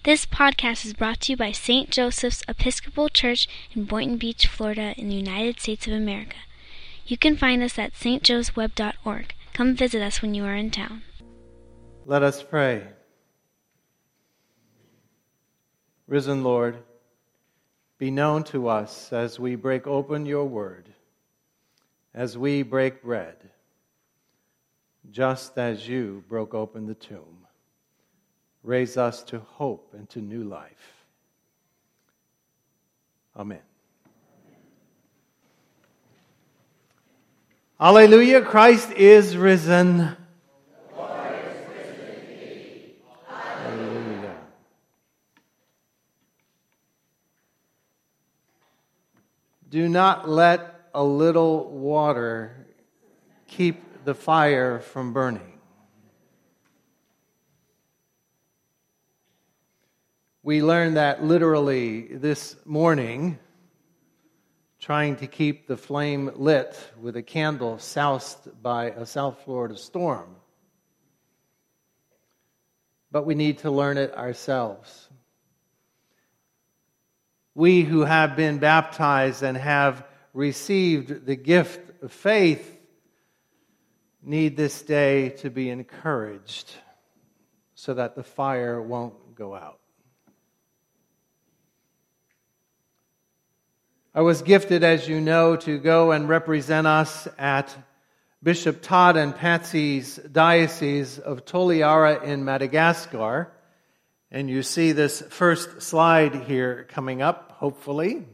This podcast is brought to you by St. Joseph's Episcopal Church in Boynton Beach, Florida, in the United States of America. You can find us at stjoesweb.org. Come visit us when you are in town. Let us pray. Risen Lord, be known to us as we break open your word, as we break bread, just as you broke open the tomb. Raise us to hope and to new life. Amen. Alleluia, Christ is risen. Lord is risen indeed. Alleluia. Do not let a little water keep the fire from burning. We learned that literally this morning, trying to keep the flame lit with a candle soused by a South Florida storm. But we need to learn it ourselves. We who have been baptized and have received the gift of faith need this day to be encouraged so that the fire won't go out. I was gifted, as you know, to go and represent us at Bishop Todd and Patsy's Diocese of Toliara in Madagascar. And you see this first slide here coming up, hopefully.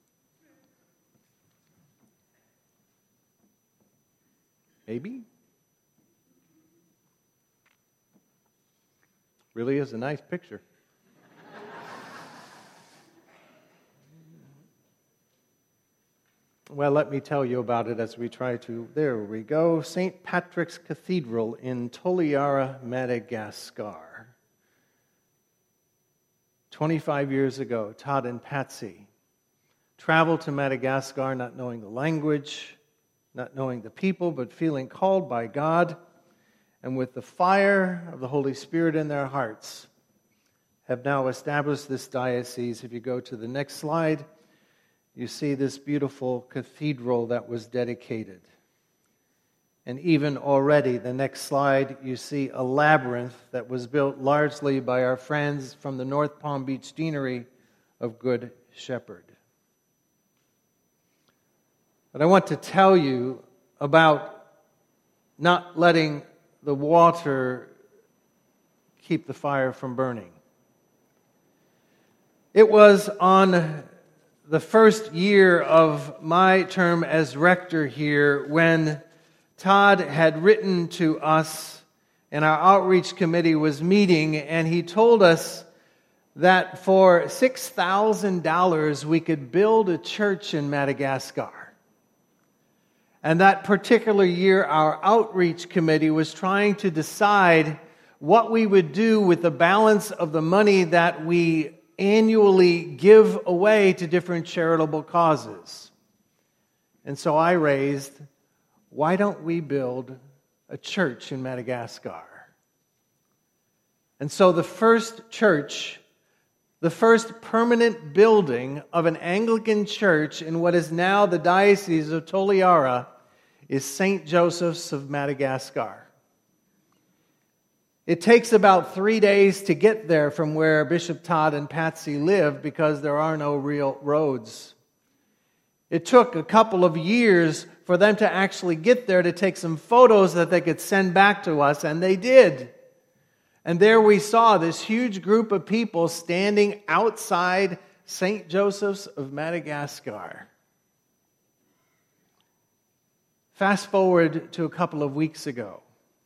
Maybe? Really is a nice picture. Well, let me tell you about it as we try to... There we go. St. Patrick's Cathedral in Toliara, Madagascar. 25 years ago, Todd and Patsy traveled to Madagascar not knowing the language, not knowing the people, but feeling called by God, and with the fire of the Holy Spirit in their hearts, have now established this diocese. If you go to the next slide, you see this beautiful cathedral that was dedicated. And even already, the next slide, you see a labyrinth that was built largely by our friends from the North Palm Beach Deanery of Good Shepherd. But I want to tell you about not letting the water keep the fire from burning. It was on the first year of my term as rector here when Todd had written to us and our outreach committee was meeting, and he told us that for $6,000 we could build a church in Madagascar. And that particular year our outreach committee was trying to decide what we would do with the balance of the money that we annually give away to different charitable causes. And so I raised, why don't we build a church in Madagascar? And so the first church, the first permanent building of an Anglican church in what is now the Diocese of Toliara is St. Joseph's of Madagascar. It takes about 3 days to get there from where Bishop Todd and Patsy live because there are no real roads. It took a couple of years for them to actually get there to take some photos that they could send back to us, and they did. And there we saw this huge group of people standing outside St. Joseph's of Madagascar. Fast forward to a couple of weeks ago.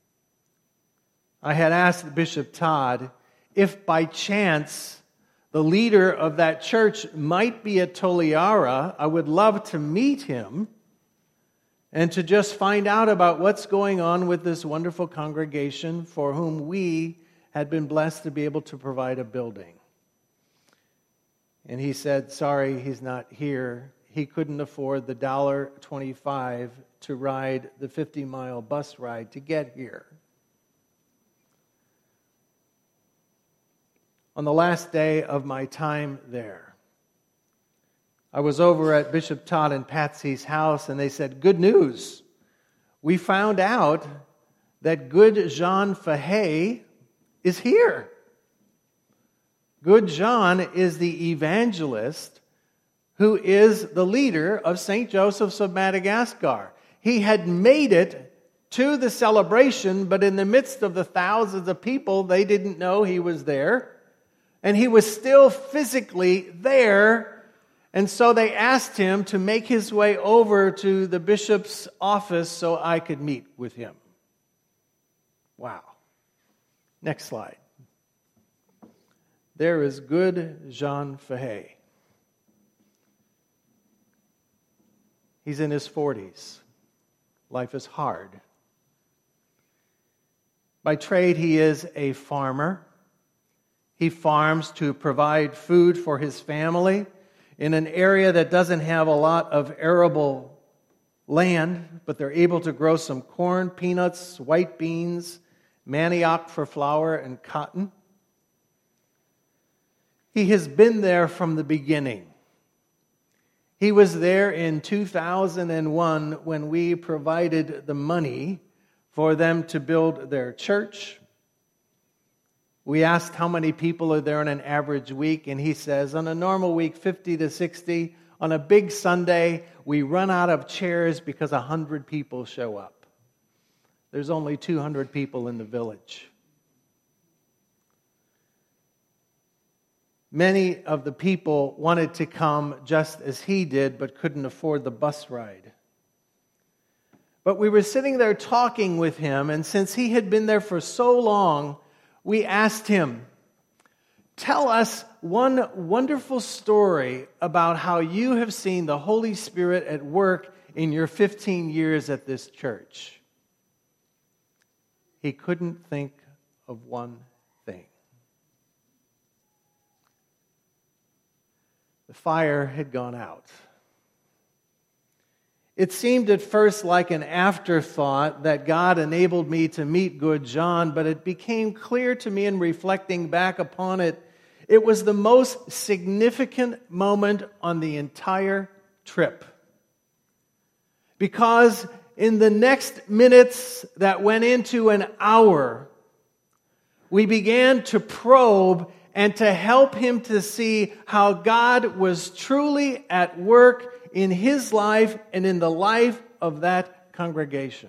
I had asked Bishop Todd if by chance the leader of that church might be at Toliara. I would love to meet him and to just find out about what's going on with this wonderful congregation for whom we had been blessed to be able to provide a building. And he said, sorry, he's not here. He couldn't afford the $1.25 to ride the 50-mile bus ride to get here. on the last day of my time there. I was over at Bishop Todd and Patsy's house, and they said, "Good news. We found out that good Jean Fahey is here." Good Jean is the evangelist who is the leader of St. Joseph's of Madagascar. He had made it to the celebration, but in the midst of the thousands of people, they didn't know he was there. And he was still physically there. And so they asked him to make his way over to the bishop's office so I could meet with him. Wow. Next slide. There is good Jean Fahey. He's in his 40s. Life is hard. By trade, he is a farmer. He farms to provide food for his family in an area that doesn't have a lot of arable land, but they're able to grow some corn, peanuts, white beans, manioc for flour, and cotton. He has been there from the beginning. He was there in 2001 when we provided the money for them to build their church. We asked how many people are there in an average week, and he says, on a normal week, 50 to 60. On a big Sunday, we run out of chairs because 100 people show up. There's only 200 people in the village. Many of the people wanted to come just as he did, but couldn't afford the bus ride. But we were sitting there talking with him, and since he had been there for so long, we asked him, "Tell us one wonderful story about how you have seen the Holy Spirit at work in your 15 years at this church." He couldn't think of one thing. The fire had gone out. It seemed at first like an afterthought that God enabled me to meet good John, but it became clear to me in reflecting back upon it, it was the most significant moment on the entire trip. Because in the next minutes that went into an hour, we began to probe and to help him to see how God was truly at work in his life and in the life of that congregation.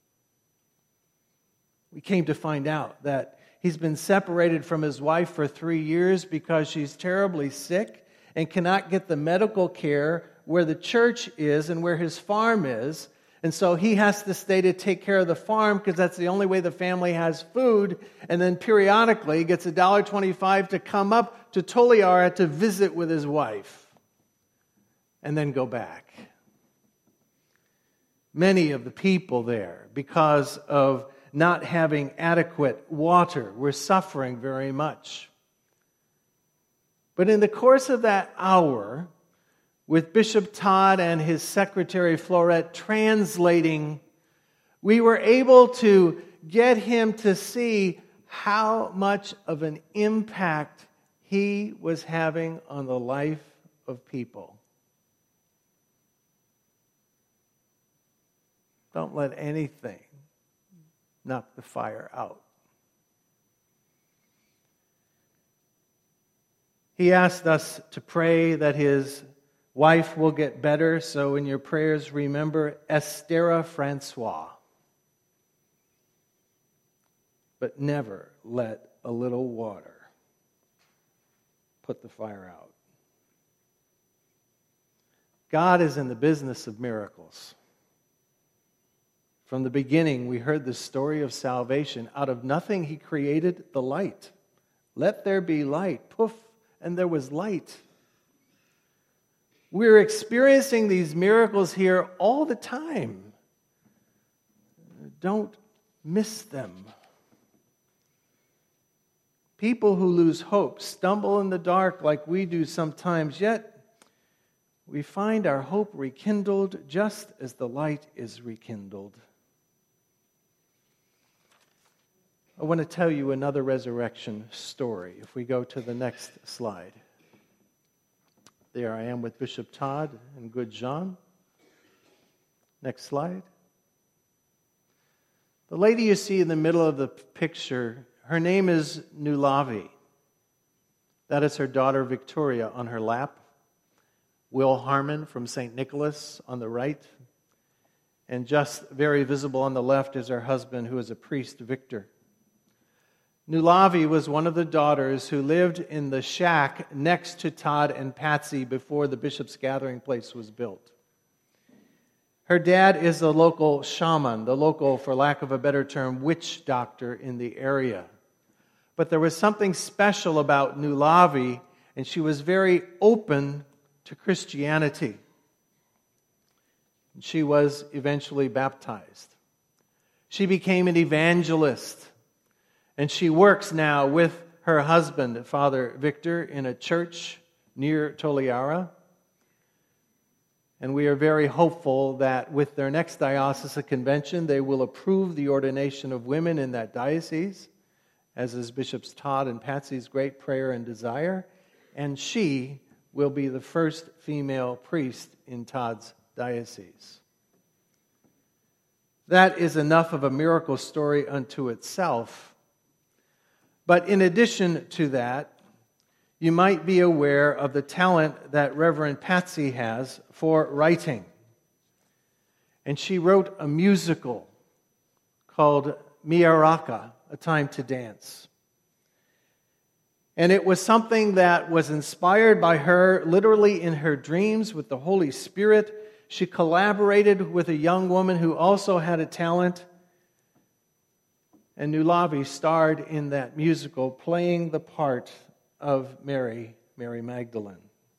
We came to find out that he's been separated from his wife for 3 years because she's terribly sick and cannot get the medical care where the church is and where his farm is. And so he has to stay to take care of the farm because that's the only way the family has food. And then periodically gets $1.25 to come up to Toliara to visit with his wife and then go back. Many of the people there, because of not having adequate water, were suffering very much. But in the course of that hour, with Bishop Todd and his secretary Florette translating, we were able to get him to see how much of an impact he was having on the life of people. Don't let anything knock the fire out. He asked us to pray that his wife will get better, so in your prayers remember Estera Francois. But never let a little water put the fire out. God is in the business of miracles. From the beginning, we heard the story of salvation. Out of nothing, he created the light. Let there be light. Poof, and there was light. We're experiencing these miracles here all the time. Don't miss them. People who lose hope stumble in the dark like we do sometimes, yet we find our hope rekindled just as the light is rekindled. I want to tell you another resurrection story. If we go to the next slide. There I am with Bishop Todd and Good John. Next slide. The lady you see in the middle of the picture, her name is Nulavi. That is her daughter Victoria on her lap. Will Harmon from St. Nicholas on the right. And just very visible on the left is her husband, who is a priest, Victor. Nulavi was one of the daughters who lived in the shack next to Todd and Patsy before the Bishop's Gathering Place was built. Her dad is the local shaman, the local, for lack of a better term, witch doctor in the area. But there was something special about Nulavi, and she was very open to Christianity. She was eventually baptized. She became an evangelist. And she works now with her husband, Father Victor, in a church near Toliara. And we are very hopeful that with their next diocesan convention, they will approve the ordination of women in that diocese, as is Bishops Todd and Patsy's great prayer and desire. And she will be the first female priest in Todd's diocese. That is enough of a miracle story unto itself. But in addition to that, you might be aware of the talent that Reverend Patsy has for writing. And she wrote a musical called Miaraka, A Time to Dance. And it was something that was inspired by her literally in her dreams with the Holy Spirit. She collaborated with a young woman who also had a talent. And Nulavi starred in that musical, playing the part of Mary Magdalene.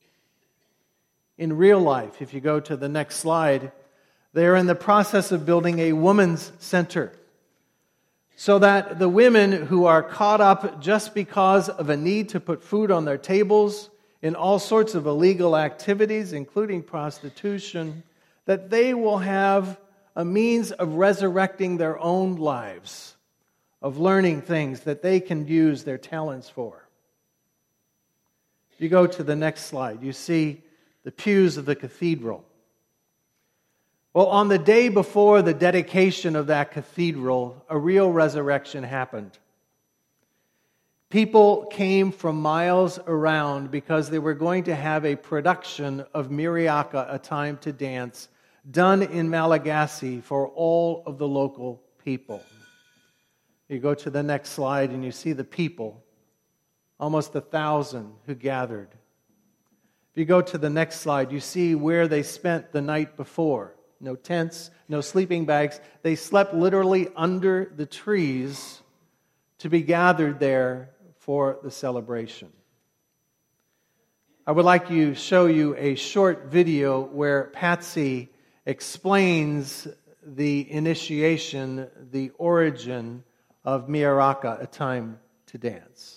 In real life, if you go to the next slide, they are in the process of building a women's center so that the women who are caught up just because of a need to put food on their tables in all sorts of illegal activities, including prostitution, that they will have a means of resurrecting their own lives, of learning things that they can use their talents for. If you go to the next slide, you see the pews of the cathedral. Well, on the day before the dedication of that cathedral, a real resurrection happened. People came from miles around because they were going to have a production of Miriaka, A Time to Dance, done in Malagasy for all of the local people. You go to the next slide and you see the people, almost 1,000 who gathered. If you go to the next slide, you see where they spent the night before. No tents, no sleeping bags. They slept literally under the trees to be gathered there for the celebration. I would like to show you a short video where Patsy explains the initiation, the origin of Miaraka, A Time to Dance.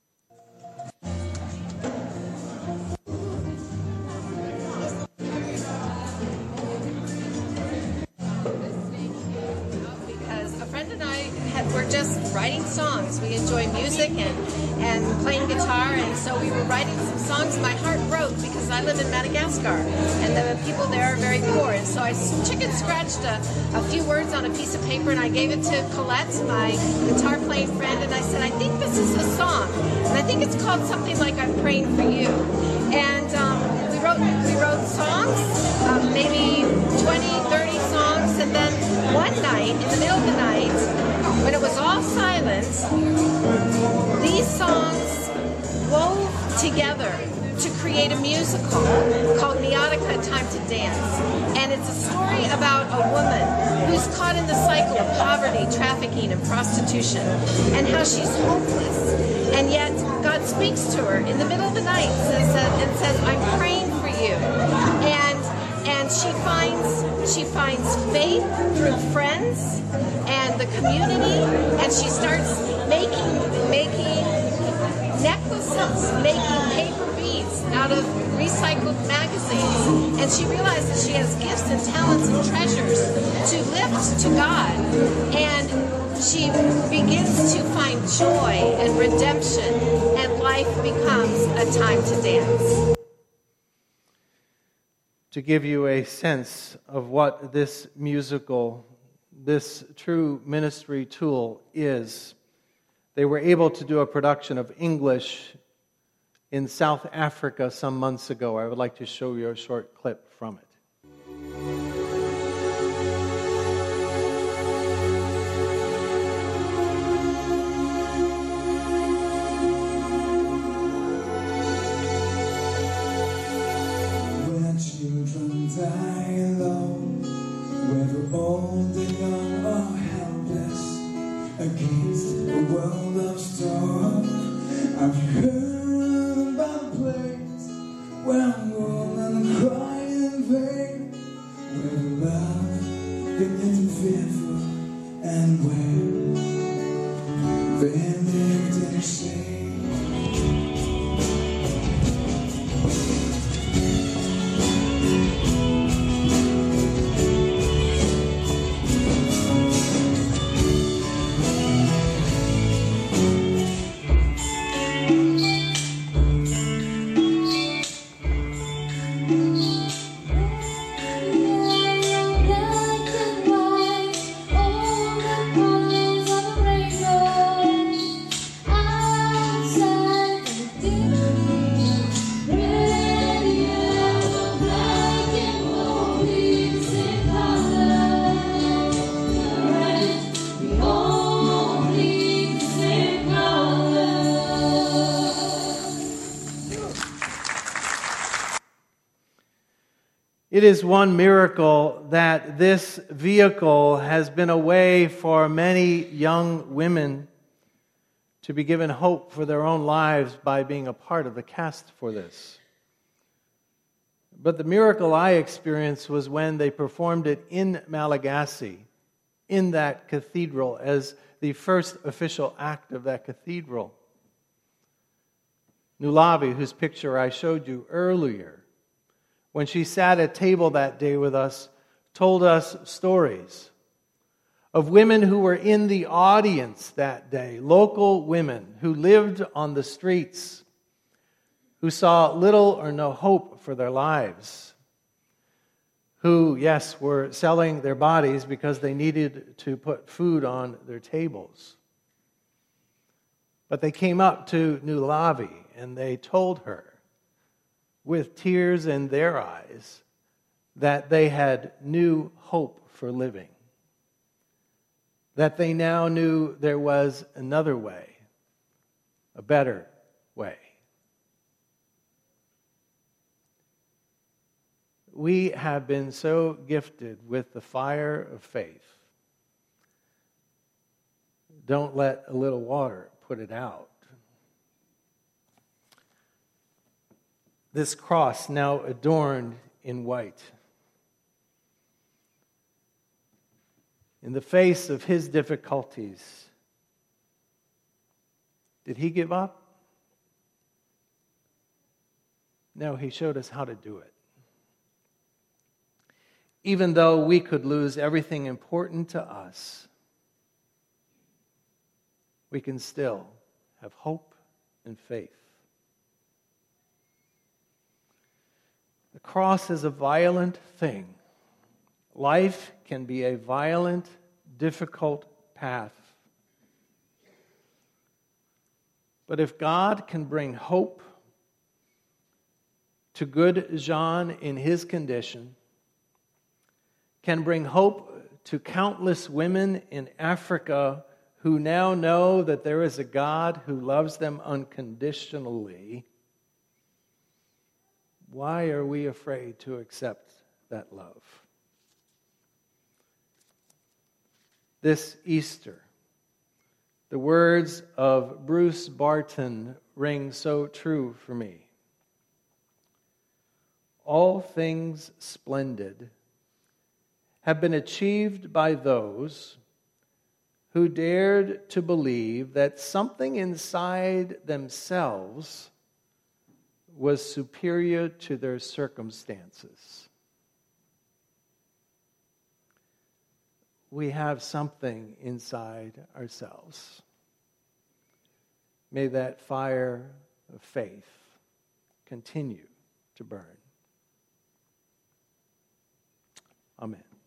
Because a friend and I were just writing songs. We enjoy music and playing guitar, and so we were writing some songs. My heart broke because I live in Madagascar, and the people there are very poor. And so I chicken scratched a few words on a piece of paper, and I gave it to Colette, my guitar playing friend, and I said, I think this is a song, and I think it's called something like I'm Praying for You. And we wrote songs, maybe 20, 30 songs, and then one night, in the middle of the night, when it was all silent, these songs wove together to create a musical called Miaraka, A Time to Dance. And it's a story about a woman who's caught in the cycle of poverty, trafficking, and prostitution, and how she's hopeless. And yet God speaks to her in the middle of the night and says, I'm praying for you. And she finds faith through friends and the community, and she starts making necklaces, making paper beads out of recycled magazines. And she realizes she has gifts and talents and treasures to lift to God. And she begins to find joy and redemption, and life becomes a time to dance. To give you a sense of what this musical, this true ministry tool is, they were able to do a production of English in South Africa some months ago. I would like to show you a short clip from it. When children die alone, whether old or young or helpless, against a world of storm, I've heard about a place where women cry in vain, where love begins fearful, and where they lived in shame. It is one miracle that this vehicle has been a way for many young women to be given hope for their own lives by being a part of the cast for this. But the miracle I experienced was when they performed it in Malagasy, in that cathedral, as the first official act of that cathedral. Nulavi, whose picture I showed you earlier, when she sat at table that day with us, told us stories of women who were in the audience that day, local women who lived on the streets, who saw little or no hope for their lives, who, yes, were selling their bodies because they needed to put food on their tables. But they came up to Nulavi and they told her, with tears in their eyes, that they had new hope for living. That they now knew there was another way, a better way. We have been so gifted with the fire of faith. Don't let a little water put it out. This cross now adorned in white. In the face of his difficulties, did he give up? No, he showed us how to do it. Even though we could lose everything important to us, we can still have hope and faith. The cross is a violent thing. Life can be a violent, difficult path. But if God can bring hope to good Jean in his condition, can bring hope to countless women in Africa who now know that there is a God who loves them unconditionally, why are we afraid to accept that love? This Easter, the words of Bruce Barton ring so true for me. All things splendid have been achieved by those who dared to believe that something inside themselves was superior to their circumstances. we have something inside ourselves. May that fire of faith continue to burn. Amen.